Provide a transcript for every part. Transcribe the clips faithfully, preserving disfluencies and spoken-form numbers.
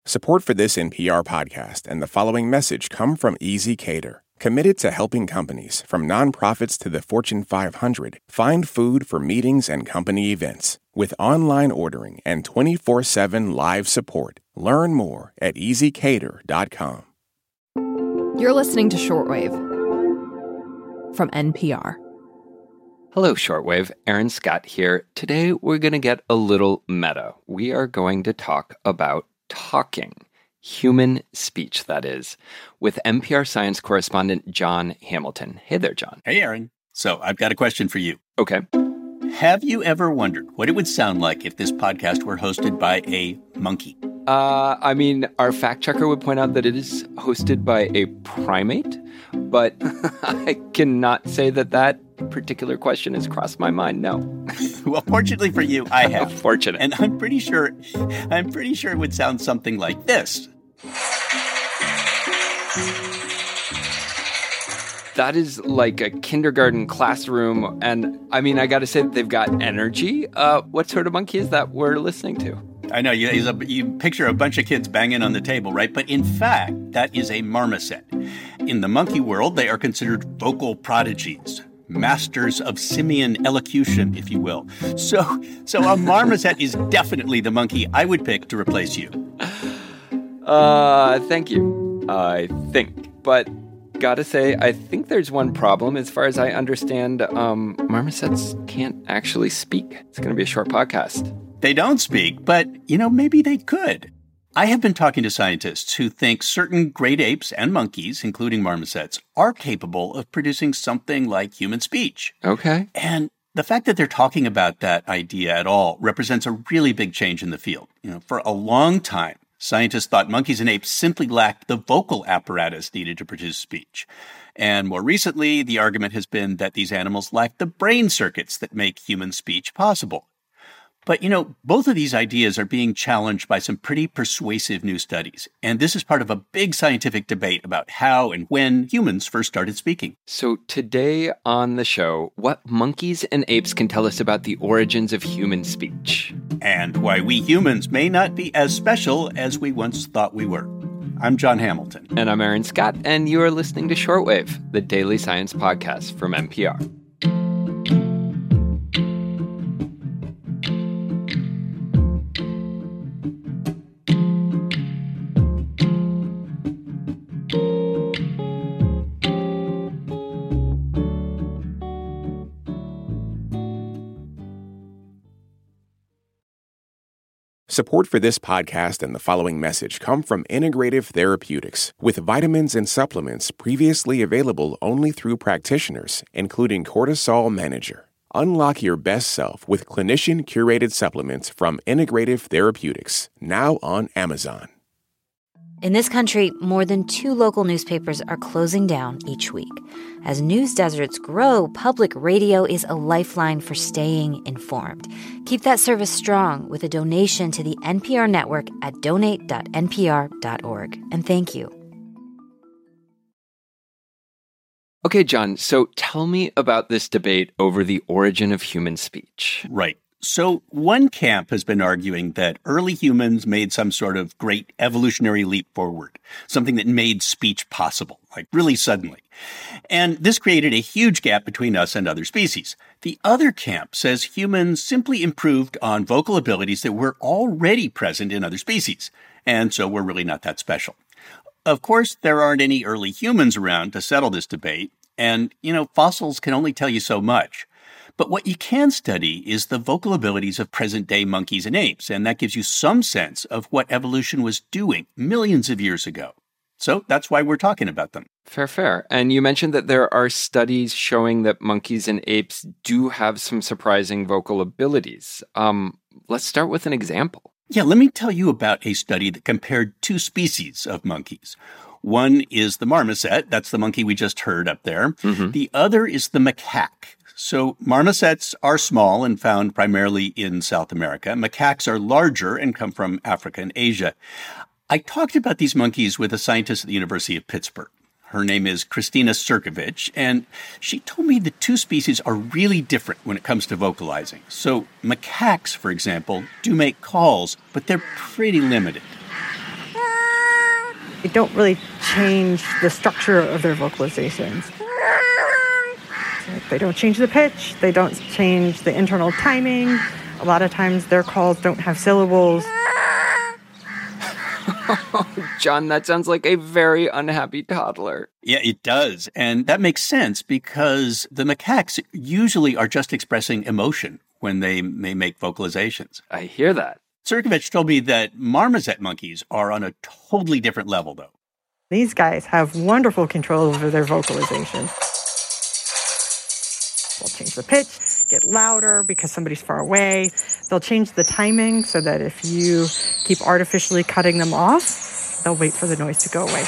Support for this N P R podcast and the following message come from ezCater, committed to helping companies, from nonprofits to the Fortune five hundred, find food for meetings and company events. With online ordering and twenty-four seven live support, learn more at easy cater dot com. You're listening to Shortwave from N P R. Hello, Shortwave. Aaron Scott here. Today, we're going to get a little meta. We are going to talk about talking. Human speech, that is, with N P R science correspondent Jon Hamilton. Hey there, Jon. Hey, Aaron. So I've got a question for you. Okay. Have you ever wondered what it would sound like if this podcast were hosted by a monkey? Uh, I mean, our fact checker would point out that it is hosted by a primate, but I cannot say that that particular question has crossed my mind. No. Well, fortunately for you, I have. Fortunate. And I'm pretty sure, I'm pretty sure it would sound something like this. That is like a kindergarten classroom, and I mean, I got to say that they've got energy. Uh, what sort of monkey is that we're listening to? I know, you, a, you picture a bunch of kids banging on the table, right? But in fact, that is a marmoset. In the monkey world, they are considered vocal prodigies, masters of simian elocution, if you will. So, so a marmoset is definitely the monkey I would pick to replace you. Uh, thank you. I think, but gotta say, I think there's one problem. As far as I understand, um, marmosets can't actually speak. It's going to be a short podcast. They don't speak, but, you know, maybe they could. I have been talking to scientists who think certain great apes and monkeys, including marmosets, are capable of producing something like human speech. Okay. And the fact that they're talking about that idea at all represents a really big change in the field. You know, for a long time, scientists thought monkeys and apes simply lacked the vocal apparatus needed to produce speech. And more recently, the argument has been that these animals lack the brain circuits that make human speech possible. But, you know, both of these ideas are being challenged by some pretty persuasive new studies. And this is part of a big scientific debate about how and when humans first started speaking. So today on the show, what monkeys and apes can tell us about the origins of human speech. And why we humans may not be as special as we once thought we were. I'm Jon Hamilton. And I'm Aaron Scott, and you are listening to Shortwave, the daily science podcast from N P R. Support for this podcast and the following message come from Integrative Therapeutics, with vitamins and supplements previously available only through practitioners, including Cortisol Manager. Unlock your best self with clinician-curated supplements from Integrative Therapeutics, now on Amazon. In this country, more than two local newspapers are closing down each week. As news deserts grow, public radio is a lifeline for staying informed. Keep that service strong with a donation to the N P R network at donate dot n p r dot org. And thank you. Okay, Jon, so tell me about this debate over the origin of human speech. Right. So one camp has been arguing that early humans made some sort of great evolutionary leap forward, something that made speech possible, like really suddenly. And this created a huge gap between us and other species. The other camp says humans simply improved on vocal abilities that were already present in other species, and so we're really not that special. Of course, there aren't any early humans around to settle this debate, and, you know, fossils can only tell you so much. But what you can study is the vocal abilities of present-day monkeys and apes, and that gives you some sense of what evolution was doing millions of years ago. So that's why we're talking about them. Fair, fair. And you mentioned that there are studies showing that monkeys and apes do have some surprising vocal abilities. Um, let's start with an example. Yeah, let me tell you about a study that compared two species of monkeys. One is the marmoset. That's the monkey we just heard up there. Mm-hmm. The other is the macaque. So marmosets are small and found primarily in South America. Macaques are larger and come from Africa and Asia. I talked about these monkeys with a scientist at the University of Pittsburgh. Her name is Kristina Sirkovich, and she told me the two species are really different when it comes to vocalizing. So macaques, for example, do make calls, but they're pretty limited. They don't really change the structure of their vocalizations. They don't change the pitch. They don't change the internal timing. A lot of times their calls don't have syllables. John, that sounds like a very unhappy toddler. Yeah, it does. And that makes sense because the macaques usually are just expressing emotion when they, they make vocalizations. I hear that. Circovich told me that marmoset monkeys are on a totally different level, though. These guys have wonderful control over their vocalizations. They'll change the pitch, get louder because somebody's far away. They'll change the timing so that if you keep artificially cutting them off, they'll wait for the noise to go away.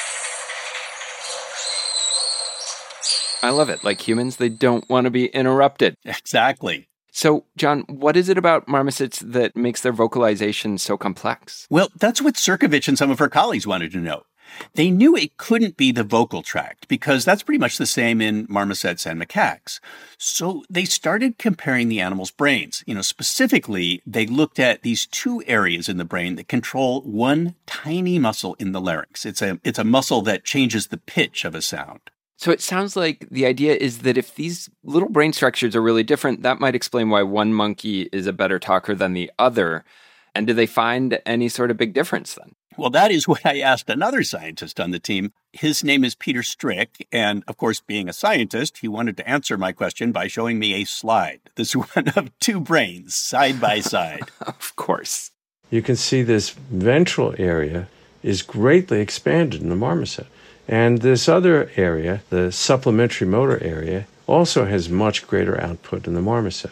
I love it. Like humans, they don't want to be interrupted. Exactly. So, John, what is it about marmosets that makes their vocalization so complex? Well, that's what Circovich and some of her colleagues wanted to know. They knew it couldn't be the vocal tract because that's pretty much the same in marmosets and macaques. So they started comparing the animals' brains. You know, specifically, they looked at these two areas in the brain that control one tiny muscle in the larynx. It's a, it's a muscle that changes the pitch of a sound. So it sounds like the idea is that if these little brain structures are really different, that might explain why one monkey is a better talker than the other. And do they find any sort of big difference then? Well, that is what I asked another scientist on the team. His name is Peter Strick. And of course, being a scientist, he wanted to answer my question by showing me a slide. This one of two brains side by side. Of course. You can see this ventral area is greatly expanded in the marmoset. And this other area, the supplementary motor area, also has much greater output in the marmoset.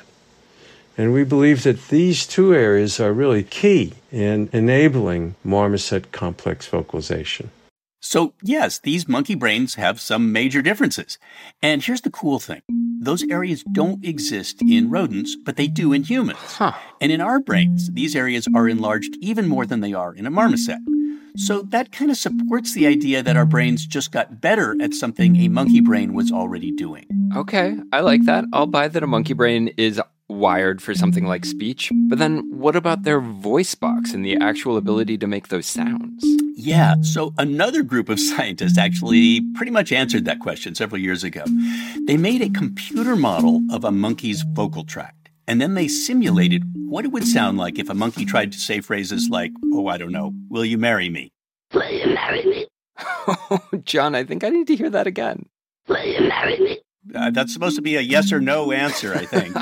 And we believe that these two areas are really key in enabling marmoset complex vocalization. So, yes, these monkey brains have some major differences. And here's the cool thing. Those areas don't exist in rodents, but they do in humans. Huh. And in our brains, these areas are enlarged even more than they are in a marmoset. So that kind of supports the idea that our brains just got better at something a monkey brain was already doing. Okay, I like that. I'll buy that a monkey brain is wired for something like speech. But then what about their voice box and the actual ability to make those sounds? Yeah, so another group of scientists actually pretty much answered that question several years ago. They made a computer model of a monkey's vocal tract. And then they simulated what it would sound like if a monkey tried to say phrases like, oh, I don't know, will you marry me? Will you marry me? Oh, John, I think I need to hear that again. Will you marry me? Uh, that's supposed to be a yes or no answer, I think.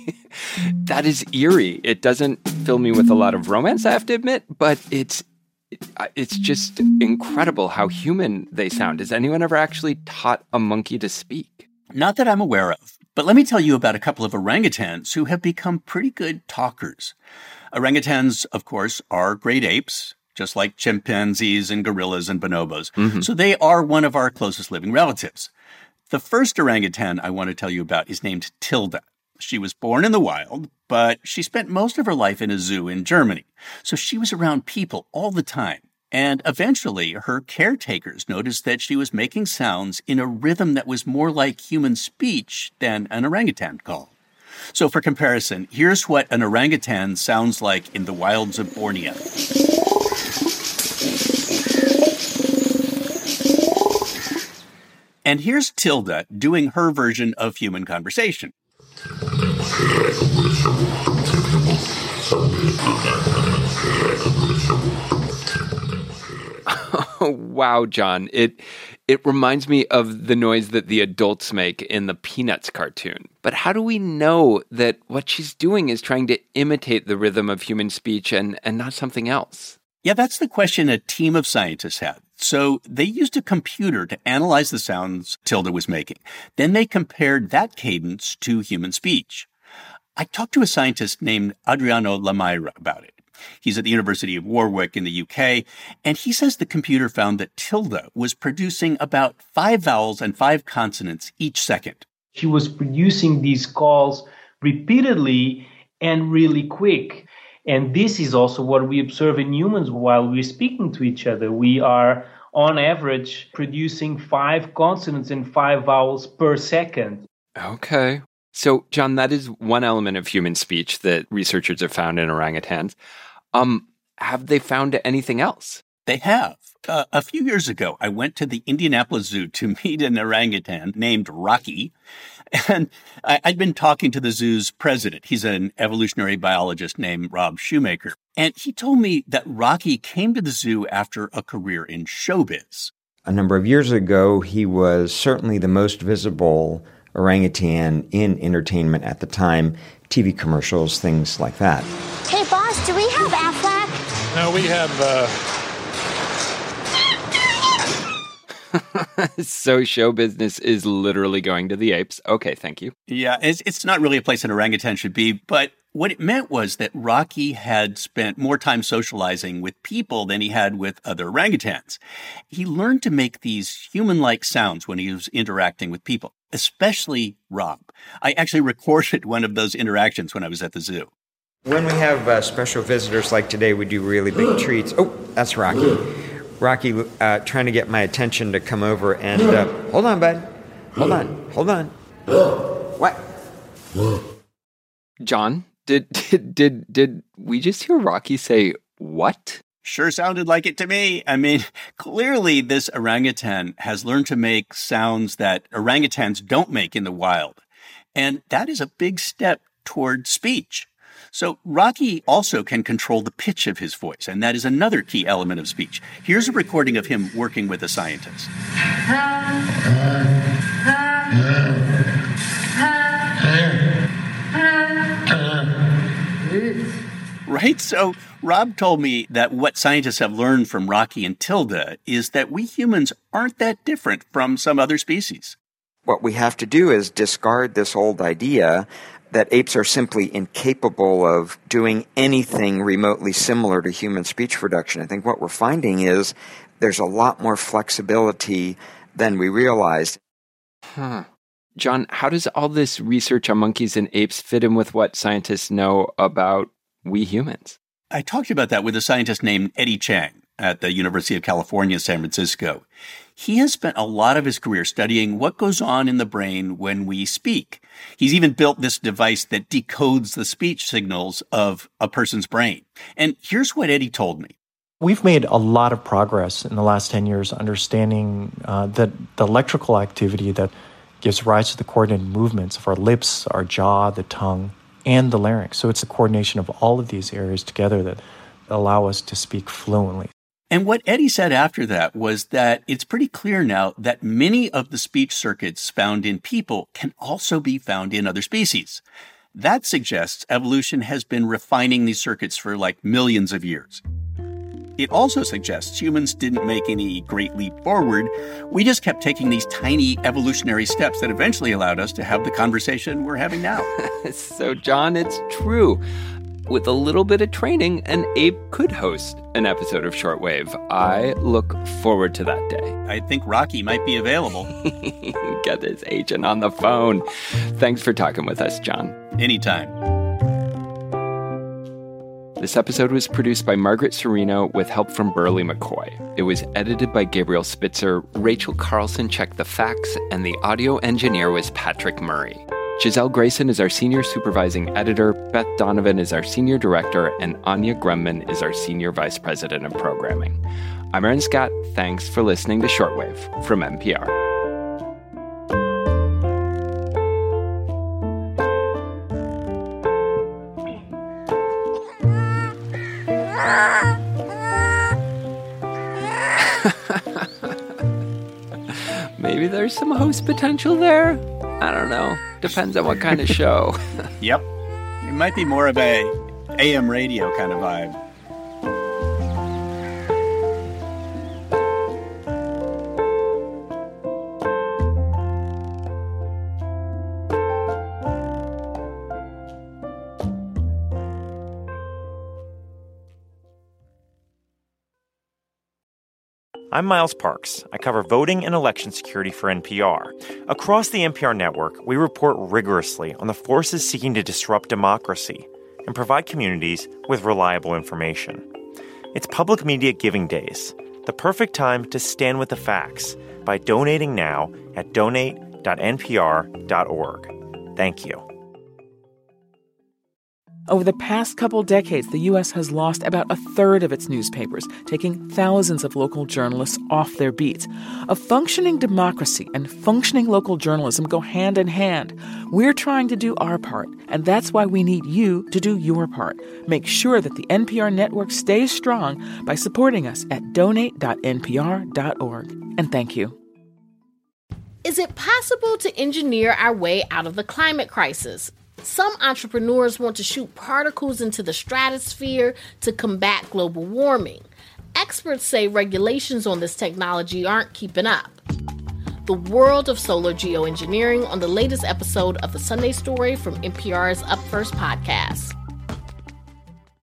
That is eerie. It doesn't fill me with a lot of romance, I have to admit, but it's it's just incredible how human they sound. Has anyone ever actually taught a monkey to speak? Not that I'm aware of. But let me tell you about a couple of orangutans who have become pretty good talkers. Orangutans, of course, are great apes, just like chimpanzees and gorillas and bonobos. Mm-hmm. So they are one of our closest living relatives. The first orangutan I want to tell you about is named Tilda. She was born in the wild, but she spent most of her life in a zoo in Germany. So she was around people all the time. And eventually, her caretakers noticed that she was making sounds in a rhythm that was more like human speech than an orangutan call. So for comparison, here's what an orangutan sounds like in the wilds of Borneo. And here's Tilda doing her version of human conversation. Oh, wow, John. It it reminds me of the noise that the adults make in the Peanuts cartoon. But how do we know that what she's doing is trying to imitate the rhythm of human speech and, and not something else? Yeah, that's the question a team of scientists had. So they used a computer to analyze the sounds Tilda was making. Then they compared that cadence to human speech. I talked to a scientist named Adriano Lamira about it. He's at the University of Warwick in the U K, and he says the computer found that Tilda was producing about five vowels and five consonants each second. She was producing these calls repeatedly and really quick. And this is also what we observe in humans while we're speaking to each other. We are, on average, producing five consonants and five vowels per second. Okay. So, John, that is one element of human speech that researchers have found in orangutans. Um, have they found anything else? They have. Uh, a few years ago, I went to the Indianapolis Zoo to meet an orangutan named Rocky. And I, I'd been talking to the zoo's president. He's an evolutionary biologist named Rob Shoemaker. And he told me that Rocky came to the zoo after a career in showbiz. A number of years ago, he was certainly the most visible orangutan in entertainment at the time, T V commercials, things like that. Hey, boss, do we have Aflac? No, we have... Uh... So show business is literally going to the apes. Okay, thank you. Yeah, it's, it's not really a place an orangutan should be, but what it meant was that Rocky had spent more time socializing with people than he had with other orangutans. He learned to make these human-like sounds when he was interacting with people, especially Rob. I actually recorded one of those interactions when I was at the zoo. When we have uh, special visitors like today, we do really big treats. Oh, that's Rocky. Rocky uh, trying to get my attention to come over and, uh, hold on, bud. Hold on. Hold on. What? John, did, did, did, did we just hear Rocky say, what? Sure sounded like it to me. I mean, clearly this orangutan has learned to make sounds that orangutans don't make in the wild. And that is a big step toward speech. So Rocky also can control the pitch of his voice, and that is another key element of speech. Here's a recording of him working with a scientist. Right? So Rob told me that what scientists have learned from Rocky and Tilda is that we humans aren't that different from some other species. What we have to do is discard this old idea that apes are simply incapable of doing anything remotely similar to human speech production. I think what we're finding is there's a lot more flexibility than we realized. Huh. John, how does all this research on monkeys and apes fit in with what scientists know about we humans? I talked about that with a scientist named Eddie Chang at the University of California, San Francisco. He has spent a lot of his career studying what goes on in the brain when we speak. He's even built this device that decodes the speech signals of a person's brain. And here's what Eddie told me. We've made a lot of progress in the last ten years understanding uh, that the electrical activity that gives rise to the coordinated movements of our lips, our jaw, the tongue, and the larynx. So it's the coordination of all of these areas together that allow us to speak fluently. And what Eddie said after that was that it's pretty clear now that many of the speech circuits found in people can also be found in other species. That suggests evolution has been refining these circuits for like millions of years. It also suggests humans didn't make any great leap forward. We just kept taking these tiny evolutionary steps that eventually allowed us to have the conversation we're having now. So, John, it's true. With a little bit of training, an ape could host an episode of Shortwave. I look forward to that day. I think Rocky might be available. Get this agent on the phone. Thanks for talking with us, John. Anytime. This episode was produced by Margaret Serino with help from Burley McCoy. It was edited by Gabriel Spitzer. Rachel Carlson checked the facts, and the audio engineer was Patrick Murray. Giselle Grayson is our senior supervising editor, Beth Donovan is our senior director, and Anya Grumman is our senior vice president of programming. I'm Aaron Scott. Thanks for listening to Shortwave from N P R. Maybe there's some host potential there. I don't know. Depends on what kind of show. Yep. It might be more of a A M radio kind of vibe. I'm Miles Parks. I cover voting and election security for N P R. Across the N P R network, we report rigorously on the forces seeking to disrupt democracy and provide communities with reliable information. It's Public Media Giving Days, the perfect time to stand with the facts by donating now at donate dot n p r dot org. Thank you. Over the past couple decades, the U S has lost about a third of its newspapers, taking thousands of local journalists off their beats. A functioning democracy and functioning local journalism go hand in hand. We're trying to do our part, and that's why we need you to do your part. Make sure that the N P R network stays strong by supporting us at donate dot n p r dot org. And thank you. Is it possible to engineer our way out of the climate crisis? Some entrepreneurs want to shoot particles into the stratosphere to combat global warming. Experts say regulations on this technology aren't keeping up. The world of solar geoengineering on the latest episode of The Sunday Story from N P R's Up First podcast.